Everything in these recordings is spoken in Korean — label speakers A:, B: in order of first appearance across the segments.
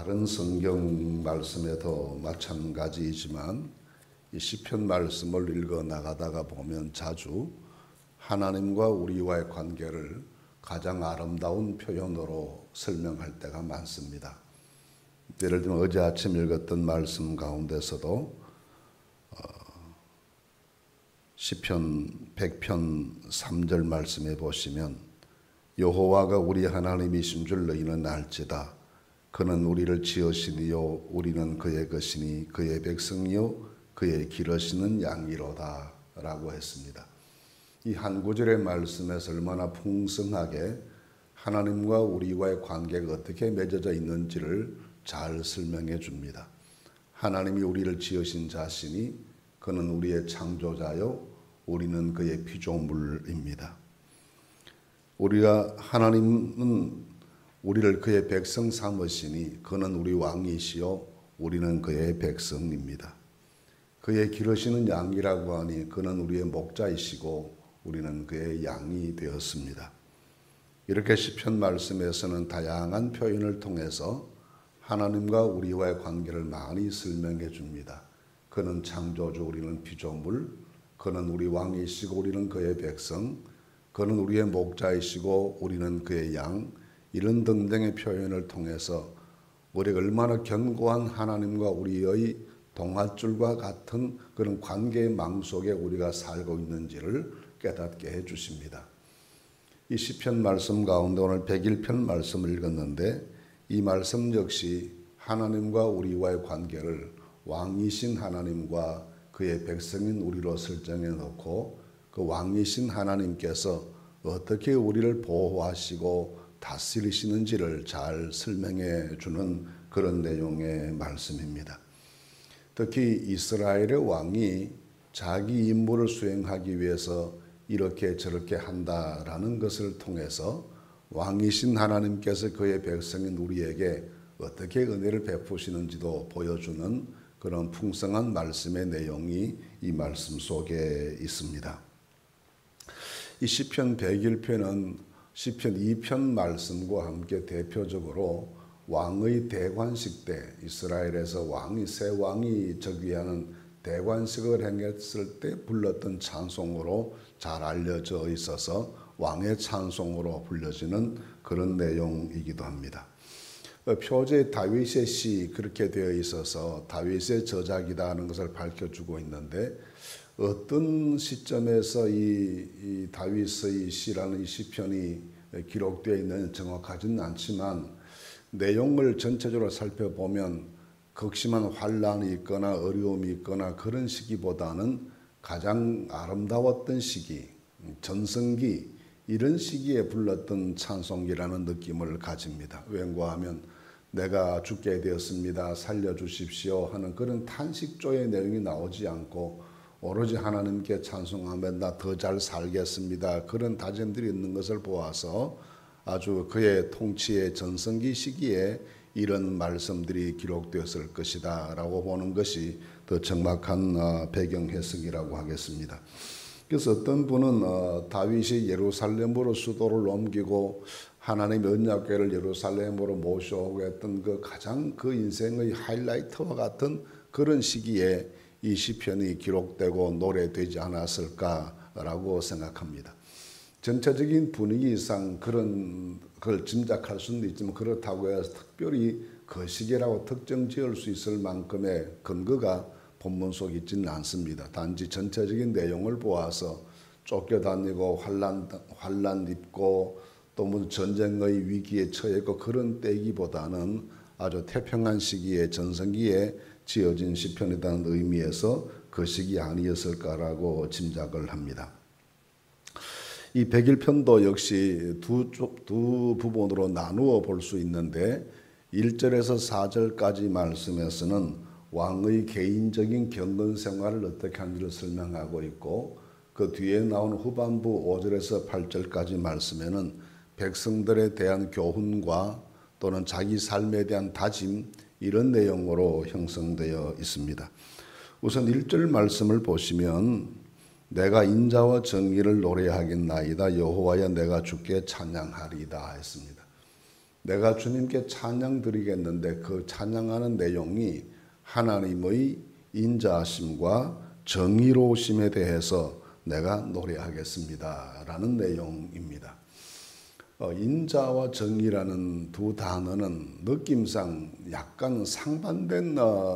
A: 다른 성경 말씀에도 마찬가지이지만 이 시편 말씀을 읽어 나가다가 보면 자주 하나님과 우리와의 관계를 가장 아름다운 표현으로 설명할 때가 많습니다. 예를 들면 어제 아침 읽었던 말씀 가운데서도 시편 100편 3절 말씀에 보시면 여호와가 우리 하나님이신 줄 너희는 알지다. 그는 우리를 지으시니요 우리는 그의 것이니 그의 백성이요 그의 기르시는 양이로다 라고 했습니다. 이 한 구절의 말씀에서 얼마나 풍성하게 하나님과 우리와의 관계가 어떻게 맺어져 있는지를 잘 설명해 줍니다. 하나님이 우리를 지으신 자시니 그는 우리의 창조자요 우리는 그의 피조물입니다. 하나님은 우리를 그의 백성 삼으시니 그는 우리 왕이시요 우리는 그의 백성입니다. 그의 기르시는 양이라고 하니 그는 우리의 목자이시고 우리는 그의 양이 되었습니다. 이렇게 시편 말씀에서는 다양한 표현을 통해서 하나님과 우리와의 관계를 많이 설명해 줍니다. 그는 창조주, 우리는 피조물, 그는 우리 왕이시고 우리는 그의 백성, 그는 우리의 목자이시고 우리는 그의 양, 이런 등등의 표현을 통해서 우리가 얼마나 견고한 하나님과 우리의 동아줄과 같은 그런 관계의 망 속에 우리가 살고 있는지를 깨닫게 해주십니다. 이 시편 말씀 가운데 오늘 101편 말씀을 읽었는데 이 말씀 역시 하나님과 우리와의 관계를 왕이신 하나님과 그의 백성인 우리로 설정해 놓고 그 왕이신 하나님께서 어떻게 우리를 보호하시고 다스리시는지를 잘 설명해 주는 그런 내용의 말씀입니다. 특히 이스라엘의 왕이 자기 임무를 수행하기 위해서 이렇게 저렇게 한다라는 것을 통해서 왕이신 하나님께서 그의 백성인 우리에게 어떻게 은혜를 베푸시는지도 보여주는 그런 풍성한 말씀의 내용이 이 말씀 속에 있습니다. 이 시편 101편은 시편 2편 말씀과 함께 대표적으로 왕의 대관식 때 이스라엘에서 새 왕이 즉위하는 대관식을 행했을 때 불렀던 찬송으로 잘 알려져 있어서 왕의 찬송으로 불려지는 그런 내용이기도 합니다. 표제 다윗의 시 그렇게 되어 있어서 다윗의 저작이다 하는 것을 밝혀주고 있는데 어떤 시점에서 이 다윗의 시라는 이 시편이 기록되어 있는 정확하지는 않지만 내용을 전체적으로 살펴보면 극심한 환란이 있거나 어려움이 있거나 그런 시기보다는 가장 아름다웠던 시기, 전성기 이런 시기에 불렀던 찬송이라는 느낌을 가집니다. 왠가 하면 내가 죽게 되었습니다. 살려주십시오 하는 그런 탄식조의 내용이 나오지 않고 오로지 하나님께 찬송하며 나 더 잘 살겠습니다. 그런 다짐들이 있는 것을 보아서 아주 그의 통치의 전성기 시기에 이런 말씀들이 기록되었을 것이다 라고 보는 것이 더 정확한 배경 해석이라고 하겠습니다. 그래서 어떤 분은 다윗이 예루살렘으로 수도를 옮기고 하나님의 언약궤를 예루살렘으로 모셔오고 했던 가장 그 인생의 하이라이트와 같은 그런 시기에 이 시편이 기록되고 노래되지 않았을까라고 생각합니다. 전체적인 분위기상 그런 걸 짐작할 수는 있지만 그렇다고 해서 특별히 그 시기라고 특정 지을 수 있을 만큼의 근거가 본문 속에 있지는 않습니다. 단지 전체적인 내용을 보아서 쫓겨다니고 환란 입고 또 무슨 전쟁의 위기에 처했고 그런 때이기보다는 아주 태평한 시기에 전성기에 지어진 시편이라는 의미에서 그 시기 아니었을까라고 짐작을 합니다. 이 101편도 역시 두 부분으로 나누어 볼 수 있는데 1절에서 4절까지 말씀에서는 왕의 개인적인 경건 생활을 어떻게 하는지를 설명하고 있고 그 뒤에 나오는 후반부 5절에서 8절까지 말씀에는 백성들에 대한 교훈과 또는 자기 삶에 대한 다짐 이런 내용으로 형성되어 있습니다. 우선 1절 말씀을 보시면 내가 인자와 정의를 노래하겠나이다 여호와여 내가 주께 찬양하리이다 했습니다. 내가 주님께 찬양 드리겠는데 그 찬양하는 내용이 하나님의 인자하심과 정의로우심에 대해서 내가 노래하겠습니다 라는 내용입니다. 인자와 정의라는 두 단어는 느낌상 약간 상반된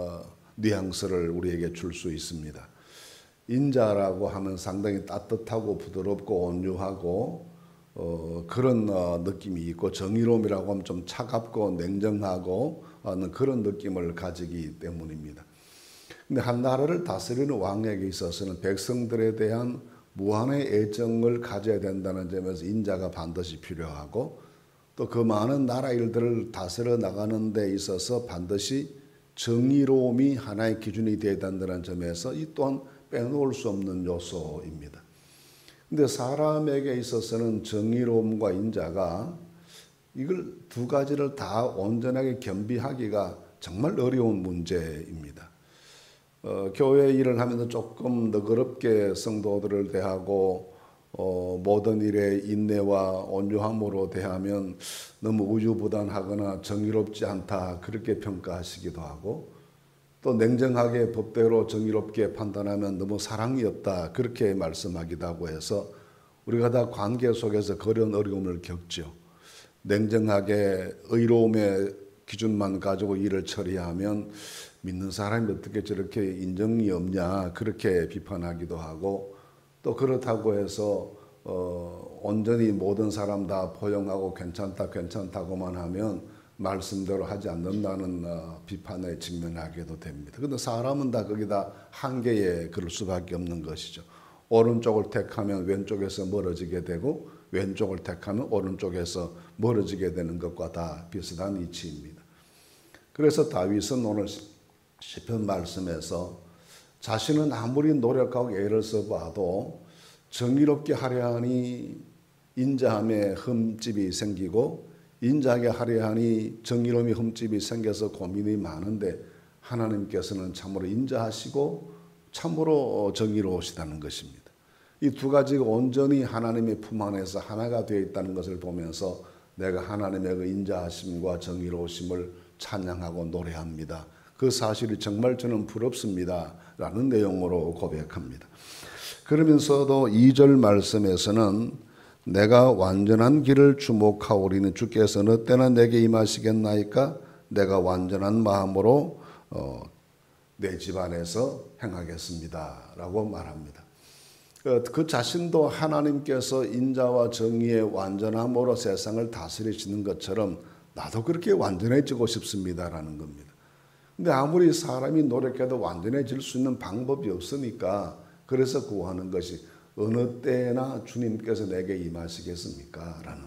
A: 뉘앙스를 우리에게 줄 수 있습니다. 인자라고 하면 상당히 따뜻하고 부드럽고 온유하고 그런 느낌이 있고, 정의로움이라고 하면 좀 차갑고 냉정하고 하는 그런 느낌을 가지기 때문입니다. 근데 한 나라를 다스리는 왕에게 있어서는 백성들에 대한 무한의 애정을 가져야 된다는 점에서 인자가 반드시 필요하고, 또 그 많은 나라 일들을 다스려 나가는 데 있어서 반드시 정의로움이 하나의 기준이 되어야 된다는 점에서 이 또한 빼놓을 수 없는 요소입니다. 근데 사람에게 있어서는 정의로움과 인자가 이걸 두 가지를 다 온전하게 겸비하기가 정말 어려운 문제입니다. 교회 일을 하면서 조금 너그럽게 성도들을 대하고 모든 일에 인내와 온유함으로 대하면 너무 우유부단하거나 정의롭지 않다 그렇게 평가하시기도 하고, 또 냉정하게 법대로 정의롭게 판단하면 너무 사랑이 없다 그렇게 말씀하기도 하고 해서 우리가 다 관계 속에서 그런 어려움을 겪죠. 냉정하게 의로움의 기준만 가지고 일을 처리하면 믿는 사람이 어떻게 저렇게 인정이 없냐 그렇게 비판하기도 하고, 또 그렇다고 해서 온전히 모든 사람 다 포용하고 괜찮다고만 하면 말씀대로 하지 않는다는 비판에 직면하게도 됩니다. 그런데 사람은 다 거기다 한계에 그럴 수밖에 없는 것이죠. 오른쪽을 택하면 왼쪽에서 멀어지게 되고 왼쪽을 택하면 오른쪽에서 멀어지게 되는 것과 다 비슷한 이치입니다. 그래서 다윗은 오늘 시편 말씀에서 자신은 아무리 노력하고 애를 써봐도 정의롭게 하려 하니 인자함에 흠집이 생기고, 인자하게 하려 하니 정의로움이 흠집이 생겨서 고민이 많은데 하나님께서는 참으로 인자하시고 참으로 정의로우시다는 것입니다. 이 두 가지가 온전히 하나님의 품 안에서 하나가 되어 있다는 것을 보면서 내가 하나님의 그 인자하심과 정의로우심을 찬양하고 노래합니다. 그 사실이 정말 저는 부럽습니다 라는 내용으로 고백합니다. 그러면서도 2절 말씀에서는 내가 완전한 길을 주목하오리니 주께서 어느 때나 내게 임하시겠나이까? 내가 완전한 마음으로 내 집안에서 행하겠습니다 라고 말합니다. 그 자신도 하나님께서 인자와 정의의 완전함으로 세상을 다스리시는 것처럼 나도 그렇게 완전해지고 싶습니다라는 겁니다. 근데 아무리 사람이 노력해도 완전해질 수 있는 방법이 없으니까 그래서 구하는 것이 어느 때나 주님께서 내게 임하시겠습니까? 라는,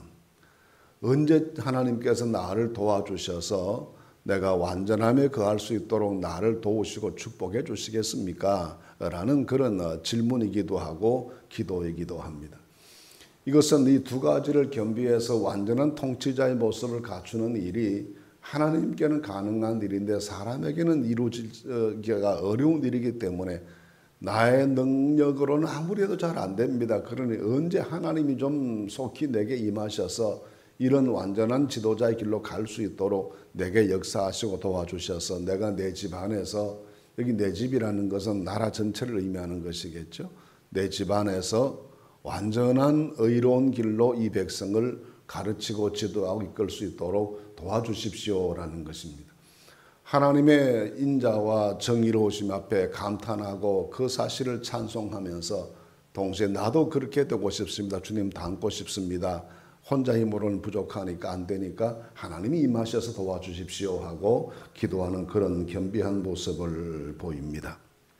A: 언제 하나님께서 나를 도와주셔서 내가 완전함에 거할 수 있도록 나를 도우시고 축복해 주시겠습니까? 라는 그런 질문이기도 하고 기도이기도 합니다. 이것은 이 두 가지를 겸비해서 완전한 통치자의 모습을 갖추는 일이 하나님께는 가능한 일인데 사람에게는 이루어지기가 어려운 일이기 때문에 나의 능력으로는 아무리 해도 잘 안 됩니다. 그러니 언제 하나님이 좀 속히 내게 임하셔서 이런 완전한 지도자의 길로 갈 수 있도록 내게 역사하시고 도와주셔서 내가 내 집 안에서, 여기 내 집이라는 것은 나라 전체를 의미하는 것이겠죠. 내 집 안에서 완전한 의로운 길로 이 백성을 가르치고 지도하고 이끌 수 있도록 도와주십시오라는 것입니다. 하나님의 인자와 정의로우심 앞에 감탄하고 그 사실을 찬송하면서 동시에 나도 그렇게 되고 싶습니다. 주님 닮고 싶습니다. 혼자 힘으로는 부족하니까 안 되니까 하나님이 임하셔서 도와주십시오 하고 기도하는 그런 겸비한 모습을 보입니다.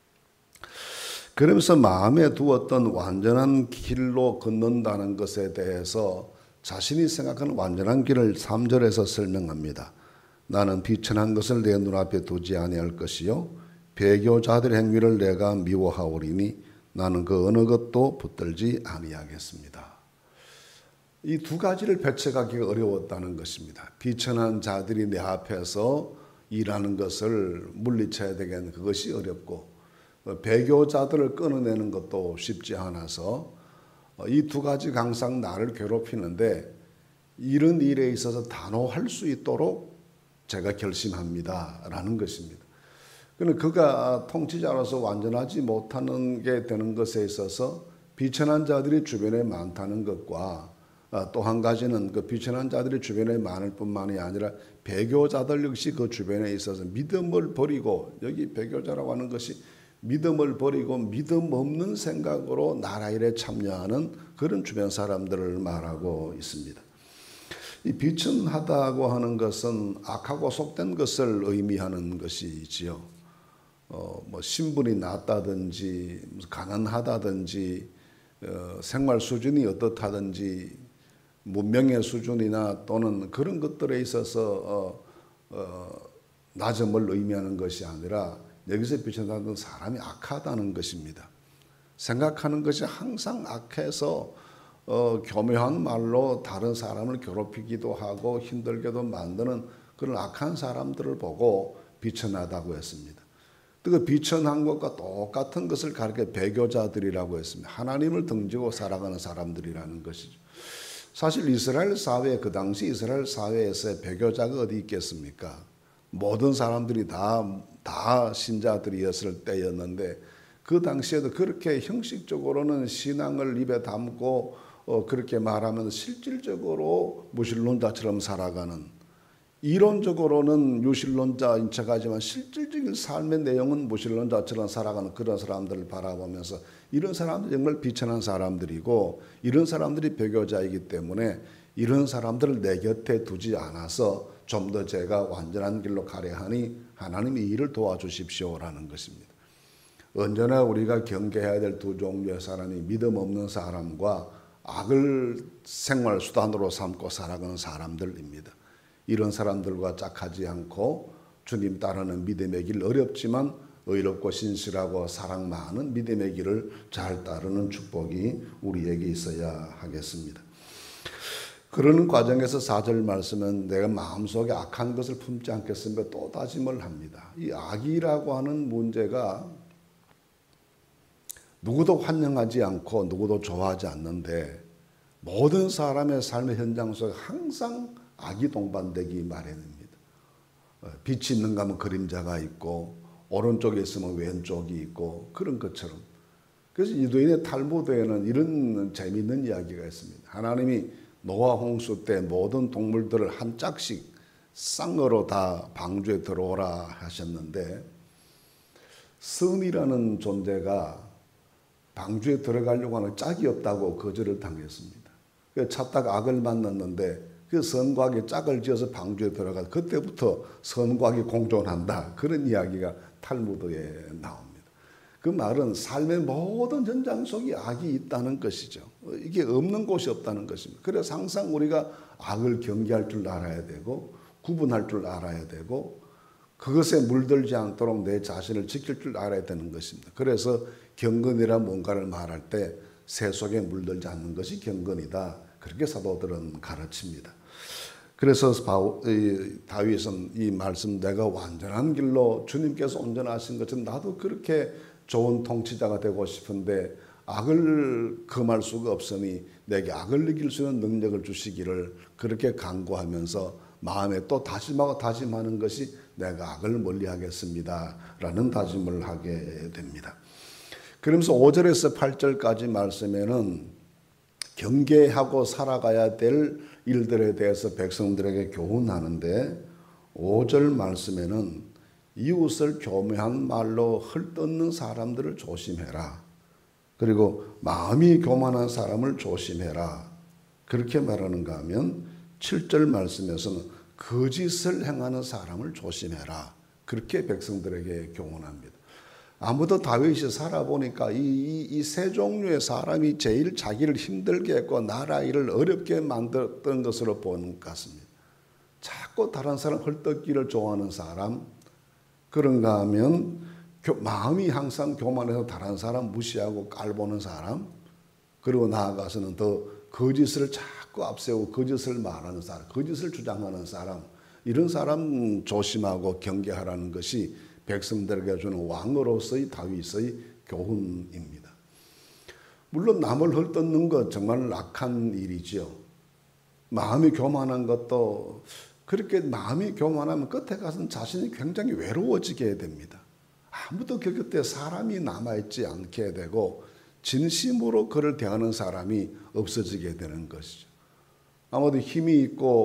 A: 그러면서 마음에 두었던 완전한 길로 걷는다는 것에 대해서 자신이 생각하는 완전한 길을 3절에서 설명합니다. 나는 비천한 것을 내 눈앞에 두지 아니할 것이요 배교자들의 행위를 내가 미워하오리니 나는 그 어느 것도 붙들지 아니하겠습니다. 이 두 가지를 배척하기가 어려웠다는 것입니다. 비천한 자들이 내 앞에서 일하는 것을 물리쳐야 되겠는 그것이 어렵고, 배교자들을 끊어내는 것도 쉽지 않아서 이 두 가지가 항상 나를 괴롭히는데 이런 일에 있어서 단호할 수 있도록 제가 결심합니다라는 것입니다. 그는 그가 통치자로서 완전하지 못하는 게 되는 것에 있어서 비천한 자들이 주변에 많다는 것과 또 한 가지는 그 비천한 자들이 주변에 많을 뿐만이 아니라 배교자들 역시 그 주변에 있어서 믿음을 버리고, 여기 배교자라고 하는 것이 믿음을 버리고 믿음 없는 생각으로 나라 일에 참여하는 그런 주변 사람들을 말하고 있습니다. 이 비천하다고 하는 것은 악하고 속된 것을 의미하는 것이지요. 뭐 신분이 낮다든지 가난하다든지 생활 수준이 어떻다든지 문명의 수준이나 또는 그런 것들에 있어서 낮음을 의미하는 것이 아니라 여기서 비천하다는 사람이 악하다는 것입니다. 생각하는 것이 항상 악해서 교묘한 말로 다른 사람을 괴롭히기도 하고 힘들게도 만드는 그런 악한 사람들을 보고 비천하다고 했습니다. 그 비천한 것과 똑같은 것을 가르쳐 배교자들이라고 했습니다. 하나님을 등지고 살아가는 사람들이라는 것이죠. 사실 이스라엘 사회, 그 당시 이스라엘 사회에서 배교자가 어디 있겠습니까? 모든 사람들이 다 신자들이었을 때였는데 그 당시에도 그렇게 형식적으로는 신앙을 입에 담고 그렇게 말하면 실질적으로 무신론자처럼 살아가는, 이론적으로는 유신론자인 척하지만 실질적인 삶의 내용은 무신론자처럼 살아가는 그런 사람들을 바라보면서 이런 사람들 정말 비천한 사람들이고 이런 사람들이 배교자이기 때문에 이런 사람들을 내 곁에 두지 않아서 좀 더 제가 완전한 길로 가려 하니 하나님이 일을 도와주십시오라는 것입니다. 언제나 우리가 경계해야 될 두 종류의 사람이 믿음 없는 사람과 악을 생활 수단으로 삼고 살아가는 사람들입니다. 이런 사람들과 짝하지 않고 주님 따르는 믿음의 길, 어렵지만 의롭고 신실하고 사랑 많은 믿음의 길을 잘 따르는 축복이 우리에게 있어야 하겠습니다. 그러는 과정에서 4절 말씀은 내가 마음속에 악한 것을 품지 않겠으며 또 다짐을 합니다. 이 악이라고 하는 문제가 누구도 환영하지 않고 누구도 좋아하지 않는데 모든 사람의 삶의 현장 속에 항상 악이 동반되기 마련입니다. 빛이 있는가 하면 그림자가 있고 오른쪽에 있으면 왼쪽이 있고 그런 것처럼. 그래서 유대인의 탈무드에는 이런 재미있는 이야기가 있습니다. 하나님이 노아 홍수 때 모든 동물들을 한 짝씩 쌍으로 다 방주에 들어오라 하셨는데 선이라는 존재가 방주에 들어가려고 하는 짝이 없다고 거절을 당했습니다. 찾다가 악을 만났는데 그 선과 악이 짝을 지어서 방주에 들어가 그때부터 선과 악이 공존한다. 그런 이야기가 탈무드에 나옵니다. 그 말은 삶의 모든 현장 속에 악이 있다는 것이죠. 이게 없는 곳이 없다는 것입니다. 그래서 항상 우리가 악을 경계할 줄 알아야 되고 구분할 줄 알아야 되고 그것에 물들지 않도록 내 자신을 지킬 줄 알아야 되는 것입니다. 그래서 경건이란 뭔가를 말할 때 새 속에 물들지 않는 것이 경건이다. 그렇게 사도들은 가르칩니다. 그래서 다윗은 이 말씀, 내가 완전한 길로 주님께서 온전하신 것처럼 나도 그렇게 좋은 통치자가 되고 싶은데 악을 금할 수가 없으니 내게 악을 이길 수 있는 능력을 주시기를 그렇게 간구하면서 마음에 또 다짐하고 다짐하는 것이 내가 악을 멀리하겠습니다 라는 다짐을 하게 됩니다. 그러면서 5절에서 8절까지 말씀에는 경계하고 살아가야 될 일들에 대해서 백성들에게 교훈하는데 5절 말씀에는 이웃을 교묘한 말로 헐뜯는 사람들을 조심해라. 그리고 마음이 교만한 사람을 조심해라. 그렇게 말하는가 하면 7절 말씀에서는 거짓을 행하는 사람을 조심해라. 그렇게 백성들에게 교훈합니다. 아무도 다윗이 살아보니까 이 세 종류의 사람이 제일 자기를 힘들게 했고 나라 일을 어렵게 만들었던 것으로 보는 것 같습니다. 자꾸 다른 사람 헐뜯기를 좋아하는 사람, 그런가 하면 마음이 항상 교만해서 다른 사람 무시하고 깔보는 사람, 그리고 나아가서는 더 거짓을 자꾸 앞세우고 거짓을 말하는 사람, 거짓을 주장하는 사람, 이런 사람 조심하고 경계하라는 것이 백성들에게 주는 왕으로서의 다윗의 교훈입니다. 물론 남을 헐뜯는 것 정말 악한 일이죠. 마음이 교만한 것도 그렇게 마음이 교만하면 끝에 가서는 자신이 굉장히 외로워지게 됩니다. 아무도 그 곁에 사람이 남아있지 않게 되고 진심으로 그를 대하는 사람이 없어지게 되는 것이죠. 아무도 힘이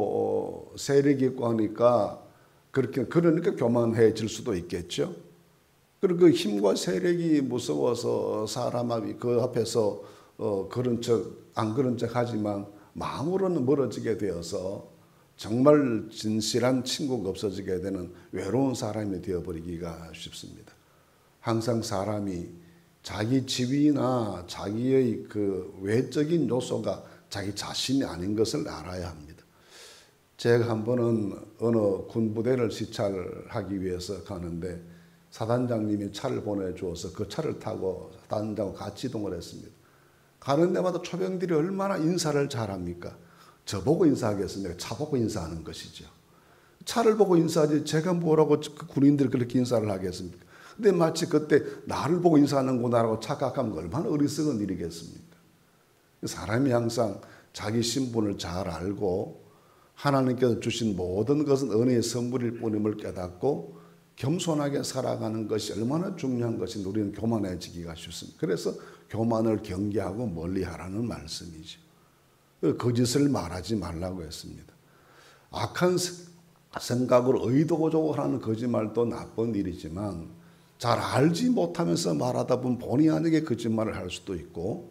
A: 있고 세력이 있고 하니까 그러니까 교만해질 수도 있겠죠. 그리고 그 힘과 세력이 무서워서 사람이 그 앞에서 그런 척 안 그런 척 하지만 마음으로는 멀어지게 되어서 정말 진실한 친구가 없어지게 되는 외로운 사람이 되어버리기가 쉽습니다. 항상 사람이 자기 지위나 자기의 그 외적인 요소가 자기 자신이 아닌 것을 알아야 합니다. 제가 한 번은 어느 군부대를 시찰하기 위해서 가는데 사단장님이 차를 보내주어서 그 차를 타고 사단장하고 같이 이동을 했습니다. 가는 데마다 초병들이 얼마나 인사를 잘합니까? 저보고 인사하겠습니까? 차 보고 인사하는 것이죠. 차를 보고 인사하지 제가 뭐라고 그 군인들이 그렇게 인사를 하겠습니까? 근데 마치 그때 나를 보고 인사하는구나라고 착각하면 얼마나 어리석은 일이겠습니까? 사람이 항상 자기 신분을 잘 알고 하나님께서 주신 모든 것은 은혜의 선물일 뿐임을 깨닫고 겸손하게 살아가는 것이 얼마나 중요한 것인지 우리는 교만해지기가 쉽습니다. 그래서 교만을 경계하고 멀리하라는 말씀이죠. 거짓을 말하지 말라고 했습니다. 악한 생각으로 의도적으로 하는 거짓말도 나쁜 일이지만 잘 알지 못하면서 말하다 보면 본의 아니게 거짓말을 할 수도 있고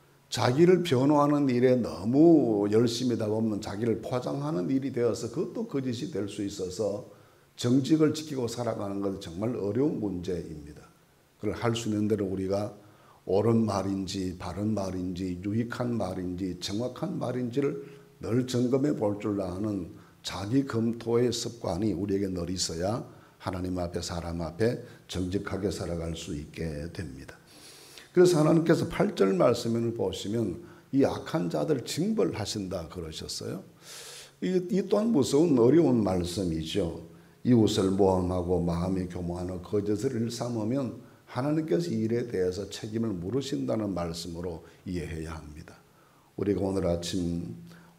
A: 자기를 변호하는 일에 너무 열심히다 보면 자기를 포장하는 일이 되어서 그것도 거짓이 될 수 있어서 정직을 지키고 살아가는 것은 정말 어려운 문제입니다. 그걸 할 수 있는 대로 우리가 옳은 말인지 바른 말인지 유익한 말인지 정확한 말인지를 늘 점검해 볼 줄 아는 자기 검토의 습관이 우리에게 늘 있어야 하나님 앞에 사람 앞에 정직하게 살아갈 수 있게 됩니다. 그래서 하나님께서 8절 말씀을 보시면 이 악한 자들 징벌하신다 그러셨어요. 이 또한 무서운 어려운 말씀이죠. 이웃을 모함하고 마음이 교만하고 거짓을 일삼으면 하나님께서 이 일에 대해서 책임을 물으신다는 말씀으로 이해해야 합니다. 우리가 오늘 아침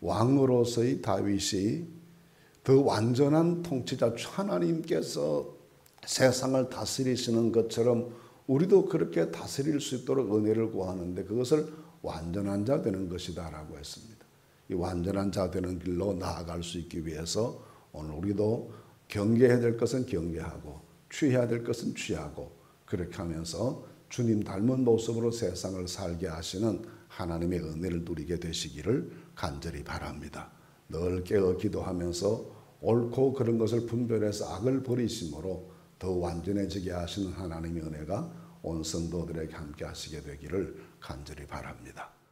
A: 왕으로서의 다윗이 더 완전한 통치자 하나님께서 세상을 다스리시는 것처럼 우리도 그렇게 다스릴 수 있도록 은혜를 구하는데 그것을 완전한 자 되는 것이다라고 했습니다. 이 완전한 자 되는 길로 나아갈 수 있기 위해서 오늘 우리도 경계해야 될 것은 경계하고 취해야 될 것은 취하고 그렇게 하면서 주님 닮은 모습으로 세상을 살게 하시는 하나님의 은혜를 누리게 되시기를 간절히 바랍니다. 늘 깨어 기도하면서 옳고 그런 것을 분별해서 악을 버리심으로 더 완전해지게 하시는 하나님의 은혜가 온 성도들에게 함께 하시게 되기를 간절히 바랍니다.